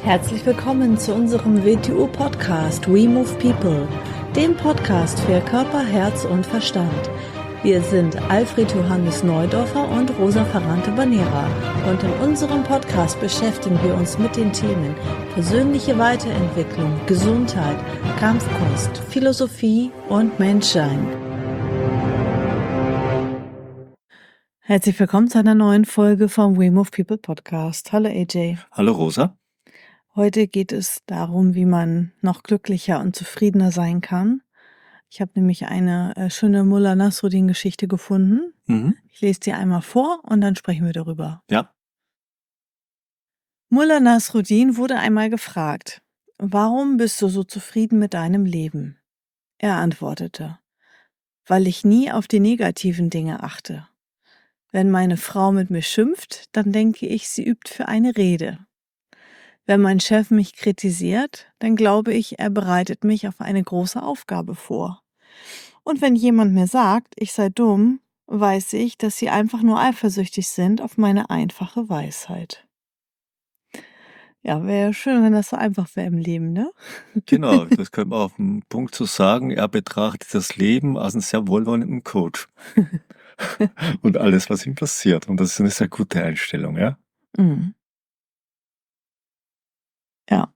Herzlich willkommen zu unserem WTU-Podcast We Move People, dem Podcast für Körper, Herz und Verstand. Wir sind Alfred Johannes Neudorfer und Rosa Ferrante-Banera und in unserem Podcast beschäftigen wir uns mit den Themen persönliche Weiterentwicklung, Gesundheit, Kampfkunst, Philosophie und Menschsein. Herzlich willkommen zu einer neuen Folge vom We Move People Podcast. Hallo AJ. Hallo Rosa. Heute geht es darum, wie man noch glücklicher und zufriedener sein kann. Ich habe nämlich eine schöne Mullah Nasruddin-Geschichte gefunden. Ich lese die einmal vor und dann sprechen wir darüber. Ja. Mullah Nasruddin wurde einmal gefragt: Warum bist du so zufrieden mit deinem Leben? Er antwortete: Weil ich nie auf die negativen Dinge achte. Wenn meine Frau mit mir schimpft, dann denke ich, sie übt für eine Rede. Wenn mein Chef mich kritisiert, dann glaube ich, er bereitet mich auf eine große Aufgabe vor. Und wenn jemand mir sagt, ich sei dumm, weiß ich, dass sie einfach nur eifersüchtig sind auf meine einfache Weisheit. Ja, wäre ja schön, wenn das so einfach wäre im Leben, ne? Genau, das könnte man auf den Punkt so sagen. Er betrachtet das Leben als einen sehr wohlwollenden Coach und alles, was ihm passiert. Und das ist eine sehr gute Einstellung, ja? Mhm. Ja.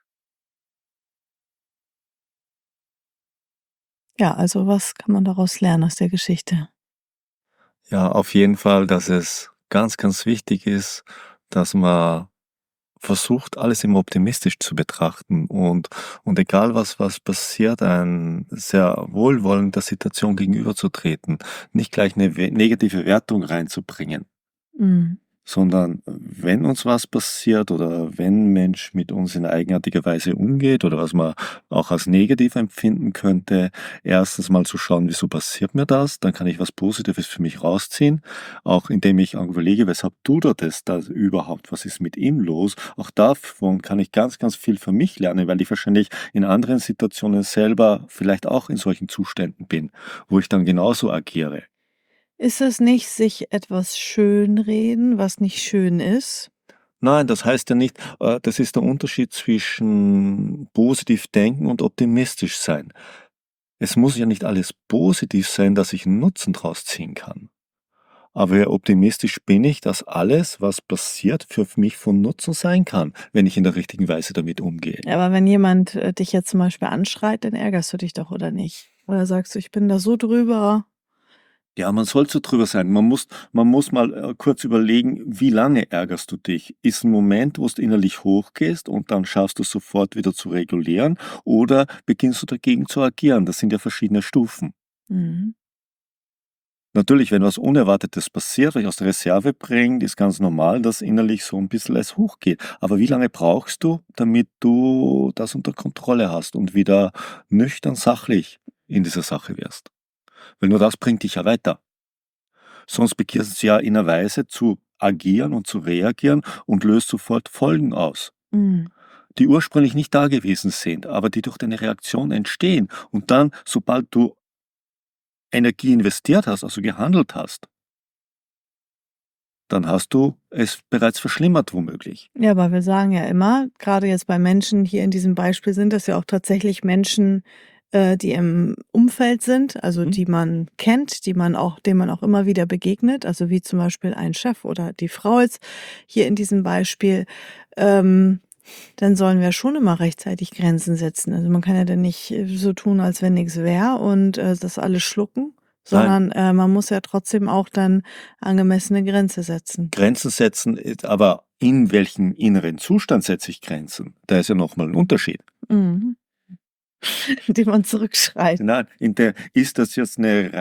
Ja, also was kann man daraus lernen aus der Geschichte? Ja, auf jeden Fall, dass es ganz, ganz wichtig ist, dass man versucht, alles immer optimistisch zu betrachten und egal was passiert, ein sehr wohlwollender Situation gegenüberzutreten, nicht gleich eine negative Wertung reinzubringen. Mhm. Sondern wenn uns was passiert oder wenn ein Mensch mit uns in eigenartiger Weise umgeht oder was man auch als negativ empfinden könnte, erstens mal zu schauen, wieso passiert mir das? Dann kann ich was Positives für mich rausziehen, auch indem ich überlege, weshalb tut er das da überhaupt? Was ist mit ihm los? Auch davon kann ich ganz, ganz viel für mich lernen, weil ich wahrscheinlich in anderen Situationen selber vielleicht auch in solchen Zuständen bin, wo ich dann genauso agiere. Ist es nicht sich etwas schönreden, was nicht schön ist? Nein, das heißt ja nicht, das ist der Unterschied zwischen positiv denken und optimistisch sein. Es muss ja nicht alles positiv sein, dass ich 'n Nutzen draus ziehen kann. Aber optimistisch bin ich, dass alles, was passiert, für mich von Nutzen sein kann, wenn ich in der richtigen Weise damit umgehe. Ja, aber wenn jemand dich jetzt zum Beispiel anschreit, dann ärgerst du dich doch, oder nicht? Oder sagst du, ich bin da so drüber? Ja, man soll so drüber sein. Man muss mal, kurz überlegen, wie lange ärgerst du dich? Ist 'n Moment, wo's innerlich hochgehst und dann schaffst du's sofort wieder zu regulieren oder beginnst du dagegen zu agieren? Das sind ja verschiedene Stufen. Mhm. Natürlich, wenn was Unerwartetes passiert, was dich aus der Reserve bringt, ist ganz normal, dass innerlich so ein bisschen es hochgeht. Aber wie lange brauchst du, damit du das unter Kontrolle hast und wieder nüchtern sachlich in dieser Sache wirst? Weil nur das bringt dich ja weiter. Sonst beginnst du ja in 'ner Weise zu agieren und zu reagieren und löst sofort Folgen aus, Mhm. die ursprünglich nicht da gewesen sind, aber die durch deine Reaktion entstehen. Und dann, sobald du Energie investiert hast, also gehandelt hast, dann hast du es bereits verschlimmert womöglich. Ja, aber wir sagen ja immer, gerade jetzt bei Menschen hier in diesem Beispiel sind das ja auch tatsächlich Menschen, die im Umfeld sind, also Mhm. die man kennt, denen man auch immer wieder begegnet, also wie zum Beispiel ein Chef oder die Frau jetzt hier in diesem Beispiel. Ähm, Dann sollen wir schon immer rechtzeitig Grenzen setzen. Also, man kann ja dann nicht, so tun, als wenn nix wäre und, das alles schlucken, Nein, sondern, man muss ja trotzdem auch dann angemessene Grenze setzen. Grenzen setzen, aber in welchem inneren Zustand setze ich Grenzen? Da ist ja noch mal 'n Unterschied. Mhm. Indem man zurückschreit. Nein, ist das jetzt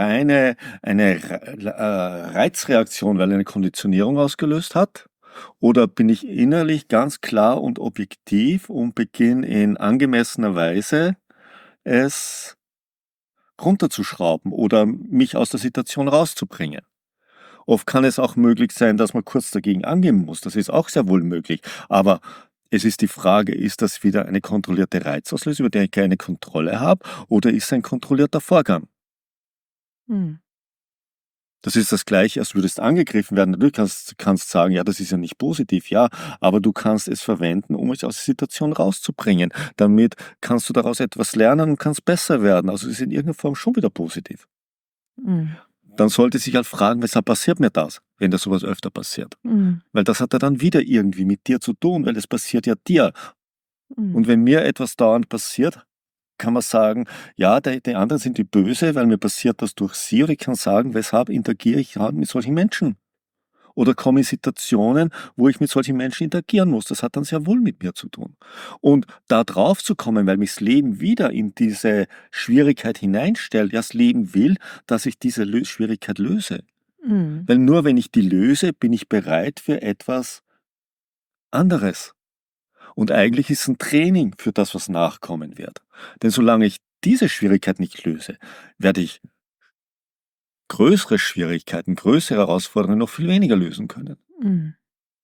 eine Reizreaktion, weil eine Konditionierung ausgelöst hat? Oder bin ich innerlich ganz klar und objektiv und beginne in angemessener Weise, es runterzuschrauben oder mich aus der Situation rauszubringen? Oft kann es auch möglich sein, dass man kurz dagegen angehen muss. Das ist auch sehr wohl möglich. Aber es ist die Frage, ist das wieder eine kontrollierte Reizauslösung, über die ich keine Kontrolle habe, oder ist es ein kontrollierter Vorgang? Mhm. Das ist das Gleiche, als würdest angegriffen werden. Natürlich kannst sagen, ja, das ist ja nicht positiv, ja, aber du kannst es verwenden, um es aus der Situation rauszubringen. Damit kannst du daraus etwas lernen und kannst besser werden. Also es ist in irgendeiner Form schon wieder positiv. Mhm. Dann sollte sich halt fragen, weshalb passiert mir das, wenn das sowas öfter passiert? Mhm. Weil das hat ja dann wieder irgendwie mit dir zu tun, weil es passiert ja dir. Mhm. Und wenn mir etwas dauernd passiert, kann man sagen, ja, die anderen sind die böse, weil mir passiert das durch sie. Oder ich kann sagen, weshalb interagiere ich halt mit solchen Menschen? Oder komme in Situationen, wo ich mit solchen Menschen interagieren muss. Das hat dann sehr wohl mit mir zu tun. Und da drauf zu kommen, weil mich das Leben wieder in diese Schwierigkeit hineinstellt, ja, das Leben will, dass ich diese Schwierigkeit löse. Mhm. Weil nur wenn ich die löse, bin ich bereit für etwas anderes. Und eigentlich ist es ein Training für das, was nachkommen wird. Denn solange ich diese Schwierigkeit nicht löse, werde ich größere Schwierigkeiten, größere Herausforderungen noch viel weniger lösen können. Mhm.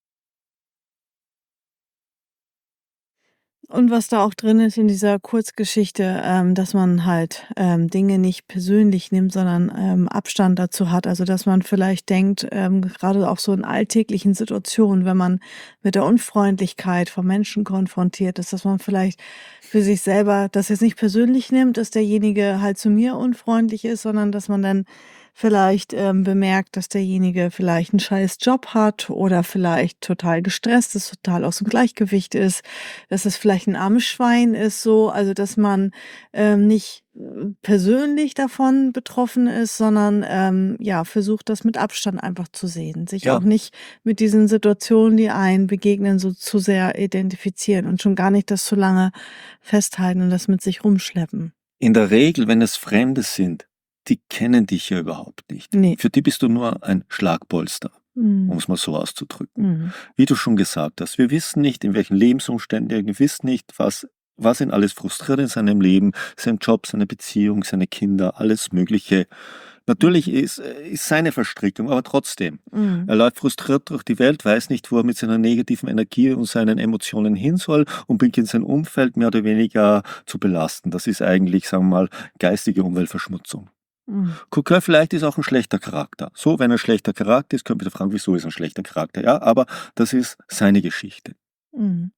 Und was da auch drin ist in dieser Kurzgeschichte, dass man halt, Dinge nicht persönlich nimmt, sondern, Abstand dazu hat. Also, dass man vielleicht denkt, grade auch so in alltäglichen Situationen, wenn man mit der Unfreundlichkeit von Menschen konfrontiert ist, dass man vielleicht für sich selber das jetzt nicht persönlich nimmt, dass derjenige halt zu mir unfreundlich ist, sondern dass man dann vielleicht, bemerkt, dass derjenige vielleicht 'n scheiß Job hat oder vielleicht total gestresst ist, total aus'm Gleichgewicht ist, dass es vielleicht 'n armes Schwein ist so, also, dass man, nicht, persönlich davon betroffen ist, sondern, ja, versucht, das mit Abstand einfach zu sehen, sich auch Ja, nicht mit diesen Situationen, die einem begegnen, so zu sehr identifizieren und schon gar nicht das zu lange festhalten und das mit sich rumschleppen. in der Regel, wenn es Fremde sind, die kennen dich ja überhaupt nicht. Ne. Für die bist du nur ein Schlagpolster, um Mhm. es mal so auszudrücken. Mhm. Wie du schon gesagt hast, wir wissen nicht, in welchen Lebensumständen, wir wissen nicht, was ihn alles frustriert in seinem Leben, sein Job, seine Beziehung, seine Kinder, alles Mögliche. Natürlich ist seine Verstrickung, aber trotzdem. Mhm. Er läuft frustriert durch die Welt, weiß nicht, wo er mit seiner negativen Energie und seinen Emotionen hin soll und beginnt sein Umfeld mehr oder weniger zu belasten. Das ist eigentlich, sagen wir mal, geistige Umweltverschmutzung. Mhm. Guck, vielleicht ist auch ein schlechter Charakter. So, wenn er ein schlechter Charakter ist, könnt ihr fragen, wieso ist er ein schlechter Charakter? Ja, aber das ist seine Geschichte. Mhm.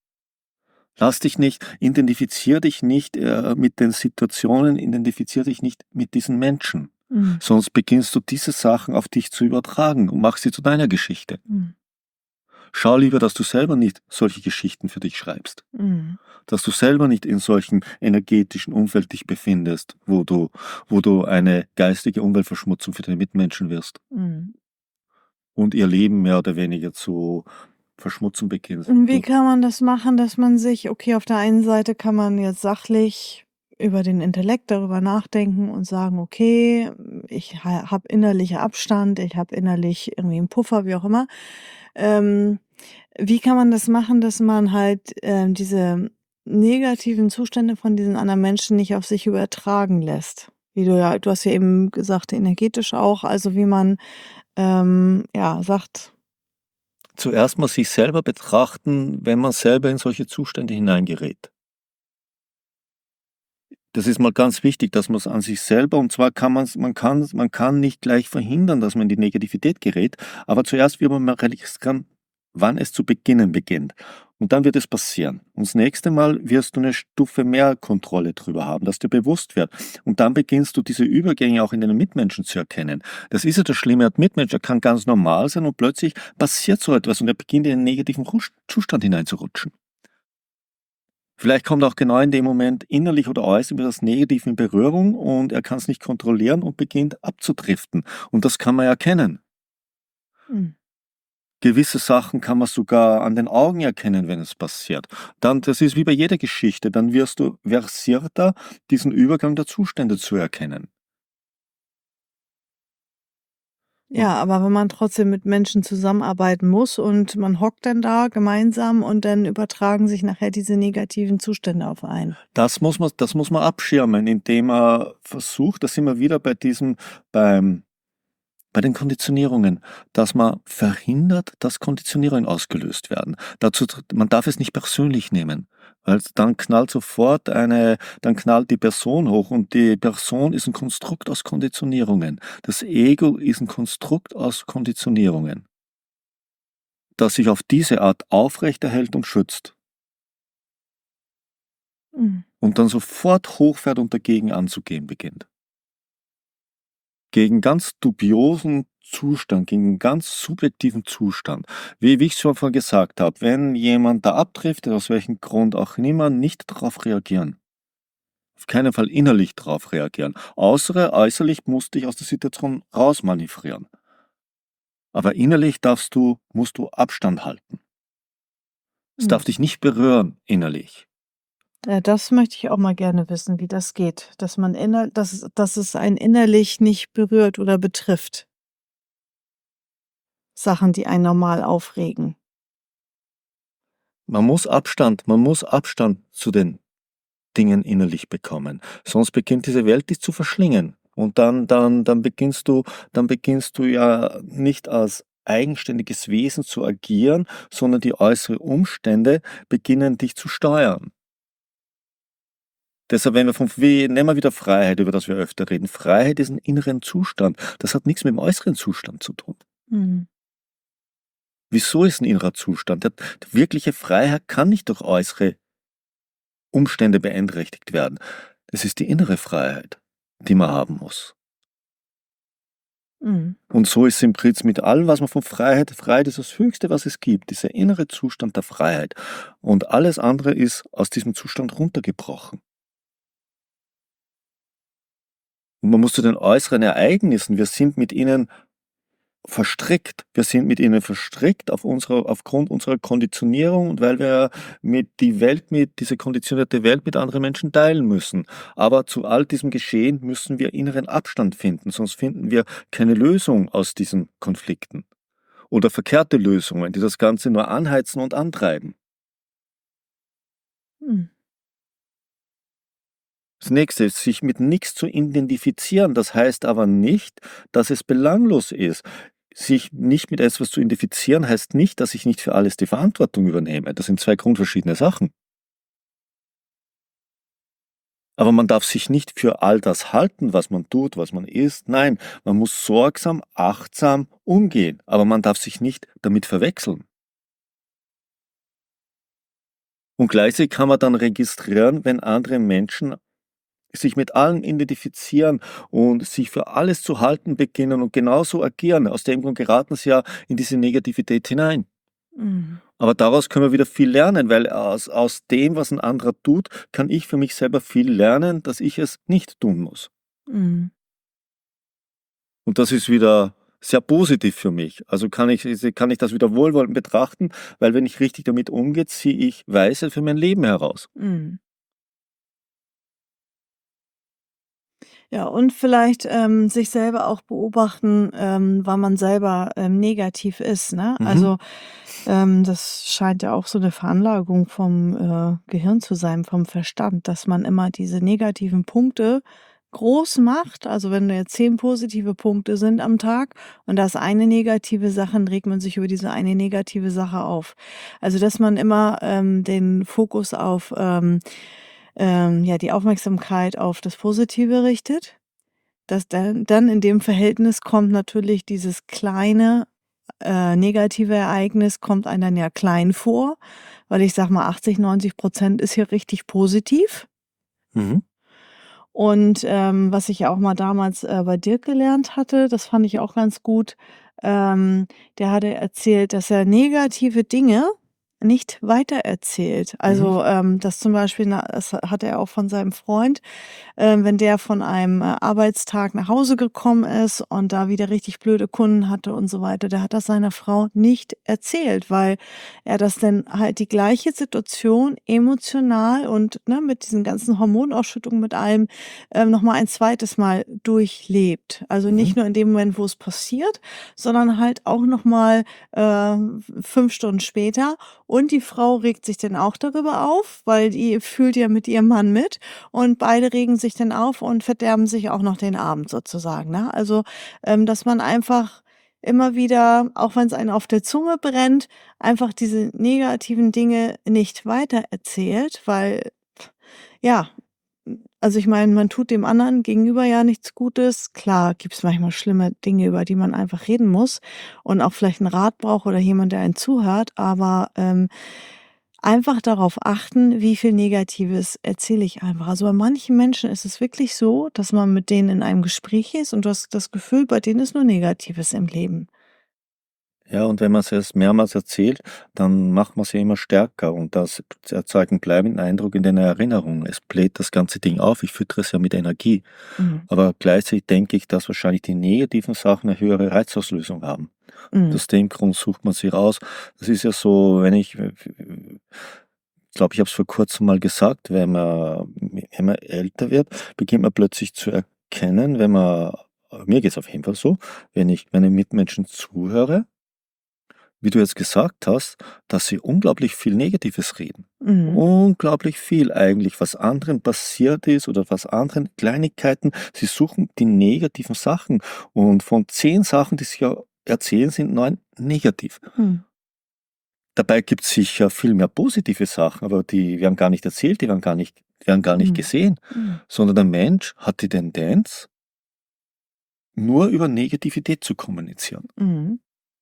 Lass dich nicht, identifizier dich nicht mit den Situationen, identifizier dich nicht mit diesen Menschen. Mhm. Sonst beginnst du diese Sachen auf dich zu übertragen und machst sie zu deiner Geschichte. Mhm. Schau lieber, dass du selber nicht solche Geschichten für dich schreibst. Mhm. Dass du selber nicht in solchem energetischen Umfeld dich befindest, wo du eine geistige Umweltverschmutzung für deine Mitmenschen wirst Mhm. und ihr Leben mehr oder weniger zu verschmutzen beginnst. Und wie kann man das machen, dass man sich okay, auf der einen Seite kann man jetzt sachlich über den Intellekt darüber nachdenken und sagen: „Okay, ich habe innerlich Abstand, ich habe innerlich irgendwie 'n Puffer“, wie auch immer. Ähm, Wie kann man das machen, dass man halt, diese negativen Zustände von diesen anderen Menschen nicht auf sich übertragen lässt? Wie du hast ja eben gesagt, energetisch auch, also wie man, ja, sagt Zuerst mal sich selber betrachten, wenn man selber in solche Zustände hineingerät. Das ist mal ganz wichtig, dass man's an sich selber und zwar man kann nicht gleich verhindern, dass man in die Negativität gerät, aber zuerst wird man mal realisieren, wann es zu beginnen beginnt. Und dann wird es passieren. Und das nächste Mal wirst du eine Stufe mehr Kontrolle drüber haben, dass dir bewusst wird. Und dann beginnst du diese Übergänge auch in deinen Mitmenschen zu erkennen. Das ist ja das Schlimme, ein Mitmensch, er kann ganz normal sein und plötzlich passiert so etwas und er beginnt in einen negativen Zustand hineinzurutschen. Vielleicht kommt auch genau in dem Moment innerlich oder äußerlich mit etwas Negativ in Berührung und er kann es nicht kontrollieren und beginnt abzudriften. Und das kann man erkennen. mhm. Gewisse Sachen kann man sogar an den Augen erkennen, wenn es passiert. Dann, das ist wie bei jeder Geschichte, dann wirst du versierter, diesen Übergang der Zustände zu erkennen. Und Ja, aber wenn man trotzdem mit Menschen zusammenarbeiten muss und man hockt dann da gemeinsam und dann übertragen sich nachher diese negativen Zustände auf einen. das muss man abschirmen, indem man versucht, da sind wir wieder bei diesem, beim bei den Konditionierungen, dass man verhindert, dass Konditionierungen ausgelöst werden. Man darf es nicht persönlich nehmen, weil dann dann knallt die Person hoch und die Person ist ein Konstrukt aus Konditionierungen. Das Ego ist ein Konstrukt aus Konditionierungen, das sich auf diese Art aufrechterhält und schützt Mhm. und dann sofort hochfährt und dagegen anzugehen beginnt. Gegen ganz dubiosen Zustand, gegen 'n ganz subjektiven Zustand. Wie ich schon vorhin gesagt habe, wenn jemand da abdriftet, aus welchem Grund auch immer, nicht drauf reagieren. Auf keinen Fall innerlich drauf reagieren. Äußerlich musst dich aus der Situation rausmanövrieren. Aber innerlich musst du Abstand halten. Es Mhm. darf dich nicht berühren innerlich. Ja, das möchte ich auch mal gerne wissen, wie das geht, dass man dass es einen innerlich nicht berührt oder betrifft. Sachen, die einen normal aufregen. Man muss Abstand zu den Dingen innerlich bekommen. Sonst beginnt diese Welt dich zu verschlingen. Und dann beginnst du ja nicht als eigenständiges Wesen zu agieren, sondern die äußeren Umstände beginnen dich zu steuern. Deshalb, nehmen wir wieder Freiheit, über das wir öfter reden. Freiheit ist ein inneren Zustand. Das hat nichts mit dem äußeren Zustand zu tun. Mhm. Wieso ist ein innerer Zustand? Die wirkliche Freiheit kann nicht durch äußere Umstände beeinträchtigt werden. Es ist die innere Freiheit, die man haben muss. Mhm. Und so ist es im Prinzip mit allem, was man von Freiheit ist das Höchste, was es gibt, dieser innere Zustand der Freiheit. Und alles andere ist aus diesem Zustand runtergebrochen. Und man muss zu den äußeren Ereignissen, wir sind mit ihnen verstrickt. Wir sind mit ihnen verstrickt aufgrund unserer Konditionierung und weil wir diese konditionierte Welt mit anderen Menschen teilen müssen. Aber zu all diesem Geschehen müssen wir inneren Abstand finden, sonst finden wir keine Lösung aus diesen Konflikten. Oder verkehrte Lösungen, die das Ganze nur anheizen und antreiben. Mhm. Das nächste ist, sich mit nichts zu identifizieren. Das heißt aber nicht, dass es belanglos ist. Sich nicht mit etwas zu identifizieren, heißt nicht, dass ich nicht für alles die Verantwortung übernehme. Das sind zwei grundverschiedene Sachen. Aber man darf sich nicht für all das halten, was man tut, was man isst. Nein, man muss sorgsam, achtsam umgehen. Aber man darf sich nicht damit verwechseln. Und gleichzeitig kann man dann registrieren, wenn andere Menschen sich mit allem identifizieren und sich für alles zu halten beginnen und genauso agieren. Aus dem Grund geraten sie ja in diese Negativität hinein. Mhm. Aber daraus können wir wieder viel lernen, weil aus dem, was ein anderer tut, kann ich für mich selber viel lernen, dass ich es nicht tun muss. Mhm. Und das ist wieder sehr positiv für mich. Also kann ich das wieder wohlwollend betrachten, weil wenn ich richtig damit umgehe, ziehe ich Weisheit für mein Leben heraus. Mhm. Ja, und vielleicht, sich selber auch beobachten, wann man selber, negativ ist, ne? Mhm, Also, das scheint ja auch so eine Veranlagung vom, Gehirn zu sein, vom Verstand, dass man immer diese negativen Punkte groß macht. Also, wenn da jetzt 10 positive Punkte sind am Tag und da ist eine negative Sache, dann regt man sich über diese eine negative Sache auf. Also, dass man immer, den Fokus auf, ja, die Aufmerksamkeit auf das Positive richtet, dass dann in dem Verhältnis kommt natürlich dieses kleine, negative Ereignis kommt einem dann ja klein vor, weil ich sage mal 80-90% ist hier richtig positiv. mhm, Und, was ich ja auch mal damals, bei Dirk gelernt hatte, das fand ich auch ganz gut, der hatte erzählt, dass er negative Dinge nicht weitererzählt. mhm, Also, dass zum Beispiel das hatte er auch von seinem Freund, wenn der von einem, Arbeitstag nach Hause gekommen ist und da wieder richtig blöde Kunden hatte und so weiter, der hat das seiner Frau nicht erzählt, weil er das dann halt die gleiche Situation emotional und, ne, mit diesen ganzen Hormonausschüttungen, mit allem, noch mal ein zweites Mal durchlebt. Also, mhm, nicht nur in dem Moment, wo es passiert, sondern halt auch noch mal, 5 Stunden später Und die Frau regt sich dann auch darüber auf, weil die fühlt ja mit ihrem Mann mit und beide regen sich dann auf und verderben sich auch noch den Abend sozusagen, ne? Also, dass man einfach immer wieder, auch wenn es einen auf der Zunge brennt, einfach diese negativen Dinge nicht weitererzählt, weil ja, also ich meine, man tut dem anderen gegenüber ja nichts Gutes. Klar gibt's manchmal schlimme Dinge, über die man einfach reden muss und auch vielleicht 'n Rat braucht oder jemand, der einen zuhört, aber, einfach darauf achten, wie viel Negatives erzähle ich einfach. Also, bei manchen Menschen ist es wirklich so, dass man mit denen in einem Gespräch ist und du hast das Gefühl, bei denen ist nur Negatives im Leben. Ja, und wenn man es mehrmals erzählt, dann macht man es ja immer stärker und das erzeugt einen bleibenden Eindruck in deiner Erinnerung. Es bläht das ganze Ding auf. Ich füttere es ja mit Energie. Mhm. Aber gleichzeitig denke ich, dass wahrscheinlich die negativen Sachen eine höhere Reizauslösung haben. Mhm. Aus dem Grund sucht man sie raus. Das ist ja so, wenn ich glaube, ich habe es vor Kurzem mal gesagt, wenn man älter wird, beginnt man plötzlich zu erkennen, wenn man mir geht es auf jeden Fall so, wenn ich meinen Mitmenschen zuhöre, wie du jetzt gesagt hast, dass sie unglaublich viel Negatives reden. Mhm. Unglaublich viel eigentlich, was anderen passiert ist oder was anderen Kleinigkeiten. Sie suchen die negativen Sachen und von 10 Sachen, die sie ja erzählen, sind 9 negativ. Mhm. Dabei gibt es sicher viel mehr positive Sachen, aber die werden gar nicht erzählt, die werden gar nicht Mhm. gesehen, Mhm. sondern der Mensch hat die Tendenz, nur über Negativität zu kommunizieren. Mhm.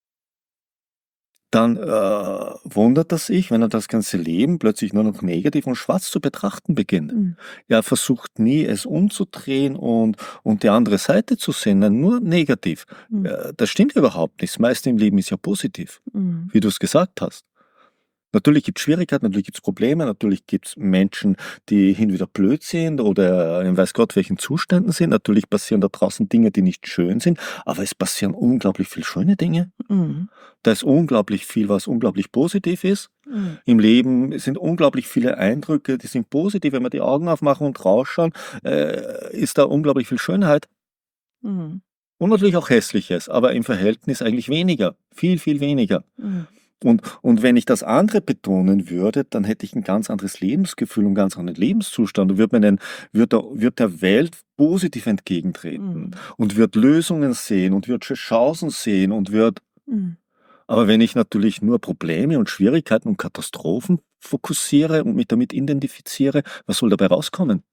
Dann wundert er sich, wenn er das ganze Leben plötzlich nur noch negativ und schwarz zu betrachten beginnt. Mhm. Er versucht nie, es umzudrehen und die andere Seite zu sehen, nein, nur negativ. Mhm. Das stimmt ja überhaupt nicht. Das meiste im Leben ist ja positiv, Mhm. wie du es gesagt hast. Natürlich gibt es Schwierigkeiten, natürlich gibt es Probleme, natürlich gibt es Menschen, die hin und wieder blöd sind oder in weiß Gott welchen Zuständen sind. Natürlich passieren da draußen Dinge, die nicht schön sind, aber es passieren unglaublich viel schöne Dinge. Mhm. Da ist unglaublich viel, was unglaublich positiv ist. Mhm. Im Leben sind unglaublich viele Eindrücke, die sind positiv. Wenn wir die Augen aufmachen und rausschauen, ist da unglaublich viel Schönheit Mhm. und natürlich auch Hässliches, aber im Verhältnis eigentlich weniger, viel, viel weniger. Mhm. Und wenn ich das andere betonen würde, dann hätte ich ein ganz anderes Lebensgefühl und einen ganz anderen Lebenszustand und würde der Welt positiv entgegentreten Mhm. und würde Lösungen sehen und würde Chancen sehen und würde Mhm. aber wenn ich natürlich nur Probleme und Schwierigkeiten und Katastrophen fokussiere und mich damit identifiziere, was soll dabei rauskommen?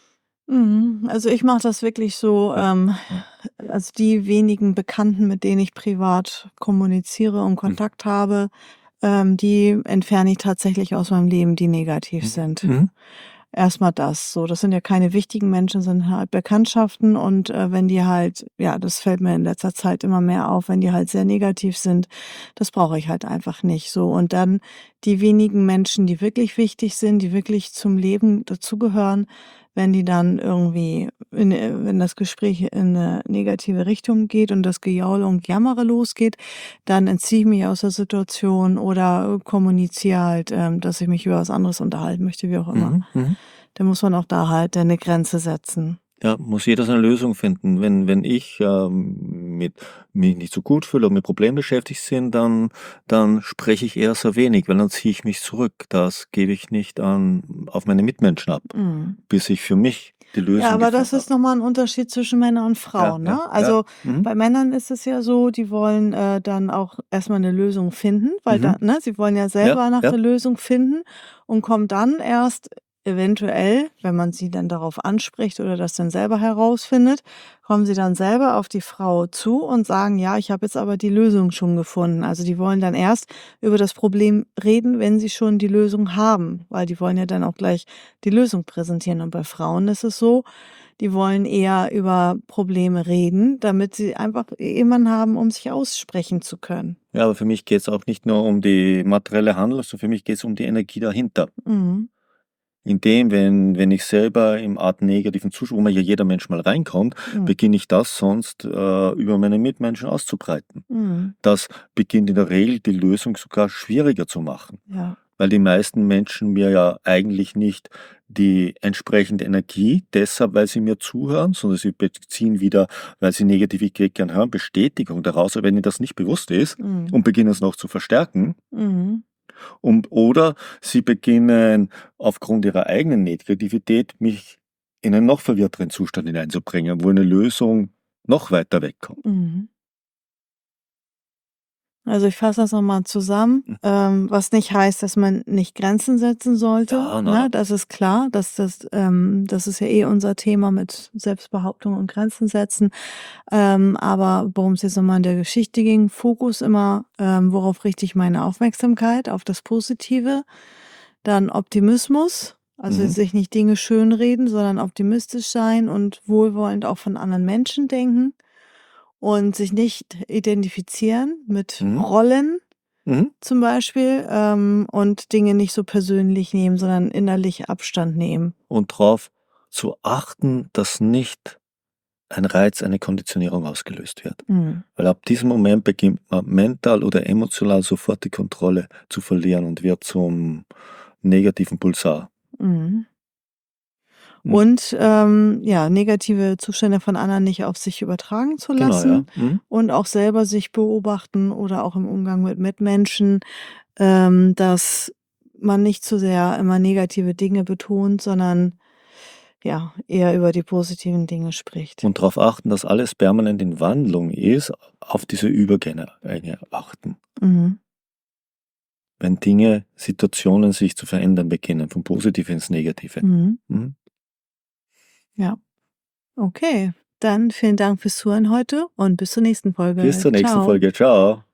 Mhm. Also, ich mache das wirklich so, Ja. also, die wenigen Bekannten, mit denen ich privat kommuniziere und Mhm. Kontakt habe, die entferne ich tatsächlich aus meinem Leben, die negativ Mhm. sind. Mhm. Erst mal das so. Das sind ja keine wichtigen Menschen, sind halt Bekanntschaften und, wenn die halt ja, das fällt mir in letzter Zeit immer mehr auf, wenn die halt sehr negativ sind, das brauche ich halt einfach nicht so. Und dann die wenigen Menschen, die wirklich wichtig sind, die wirklich zum Leben dazugehören, wenn die dann irgendwie wenn das Gespräch in 'ne negative Richtung geht und das Gejaule und Jammere losgeht, dann entziehe ich mich aus der Situation oder kommuniziere halt, dass ich mich über was anderes unterhalten möchte, wie auch immer. Mhm. Mhm. Da muss man auch da halt eine Grenze setzen. Ja, muss jeder seine Lösung finden. Wenn ich, mit mich nicht so gut fühle und mit Problemen beschäftigt bin, dann spreche ich eher sehr wenig, weil dann ziehe ich mich zurück. Das gebe ich nicht auf meine Mitmenschen ab, Mhm. bis ich für mich die Ja, Lösung aber das gefunden habe. ist noch mal 'n Unterschied zwischen Männern und Ja, Frauen, ja, ne? ja. Also, Mhm. bei Männern ist es ja so, die wollen, dann auch erst mal 'ne Lösung finden, weil Mhm. da ne, sie wollen ja Ja, selber nach ja. 'ner Lösung finden und kommen dann erst eventuell, wenn man sie dann darauf anspricht oder das dann selber herausfindet, kommen sie dann selber auf die Frau zu und sagen: „Ja, ich habe jetzt aber die Lösung schon gefunden.“ Also, die wollen dann erst über das Problem reden, wenn sie schon die Lösung haben, weil die wollen ja dann auch gleich die Lösung präsentieren. Und bei Frauen ist es so, die wollen eher über Probleme reden, damit sie einfach jemanden haben, um sich aussprechen zu können. Ja, aber für mich geht es auch nicht nur um die materielle Handlung, sondern für mich geht es um die Energie dahinter. Mhm. Wenn ich selber im Art negativen Zustand, wo man ja jeder Mensch mal reinkommt, Mhm. beginne ich das sonst, über meine Mitmenschen auszubreiten. Mhm. Das beginnt in der Regel die Lösung sogar schwieriger zu machen, Ja. weil die meisten Menschen mir ja eigentlich nicht die entsprechende Energie deshalb, weil sie mir zuhören, sondern sie beziehen wieder, weil sie Negativität gern hören, Bestätigung daraus. Aber wenn ihnen das nicht bewusst ist Mhm. und beginnen es noch zu verstärken, Mhm. Oder sie beginnen aufgrund ihrer eigenen Negativität mich in einen noch verwirrteren Zustand hineinzubringen, wo eine Lösung noch weiter wegkommt. Mhm. Also ich fasse das nochmal zusammen, was nicht heißt, dass man nicht Grenzen setzen sollte. Ja, Ne? na, Das ist klar, das ist ja eh unser Thema mit Selbstbehauptung und Grenzen setzen. Aber worum es jetzt nochmal in der Geschichte ging, Fokus immer, worauf richte ich meine Aufmerksamkeit, auf das Positive, dann Optimismus, also mhm, sich nicht Dinge schönreden, sondern optimistisch sein und wohlwollend auch von anderen Menschen denken. Und sich nicht identifizieren mit mhm, Rollen mhm. zum Beispiel, und Dinge nicht so persönlich nehmen, sondern innerlich Abstand nehmen. Und darauf zu achten, dass nicht ein Reiz, eine Konditionierung ausgelöst wird. Mhm. Weil ab diesem Moment beginnt man mental oder emotional sofort die Kontrolle zu verlieren und wird zum negativen Pulsar. Mhm. Mhm. Und, ja, negative Zustände von anderen nicht auf sich übertragen zu Genau, ja. lassen Mhm. und auch selber sich beobachten oder auch im Umgang mit Mitmenschen, dass man nicht zu sehr immer negative Dinge betont, sondern ja, eher über die positiven Dinge spricht. Und darauf achten, dass alles permanent in Wandlung ist, auf diese Übergänge achten. Mhm. Wenn Dinge, Situationen sich zu verändern beginnen, vom Positiven ins Negative. Mhm. Mhm. Ja, okay. Dann vielen Dank fürs Zuhören heute und bis zur nächsten Bis Folge. zur nächsten Ciao. Folge. Ciao.